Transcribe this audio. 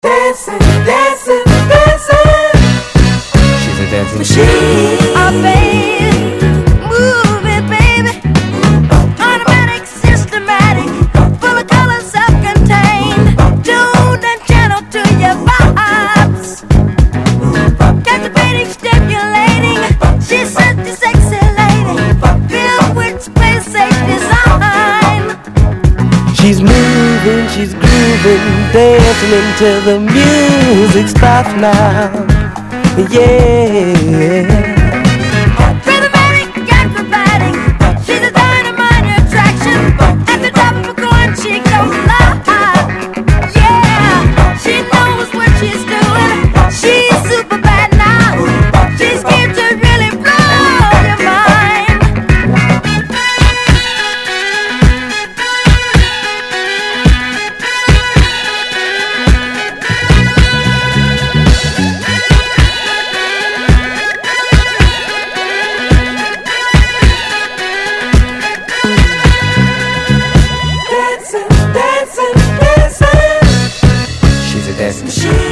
Dancing, dancing, dancing. She's a dancing machine. Oh, baby, move it, baby. Automatic, systematic, full of color, self-contained. Tuned and channeled to your vibes. Captivating, stimulating. She's such a sexy lady, filled with space safe design. She's moving, she's grooving, dancing until the music stops now. Yeah. Rhythmatic, acrobatic, she's a dynamite attraction. At the top of a coin, she goes live. Yeah, she knows what she's doing. She's super bad now. She's here to really blow your mind. Dancing, dancing, dancing. She's a dancing machine.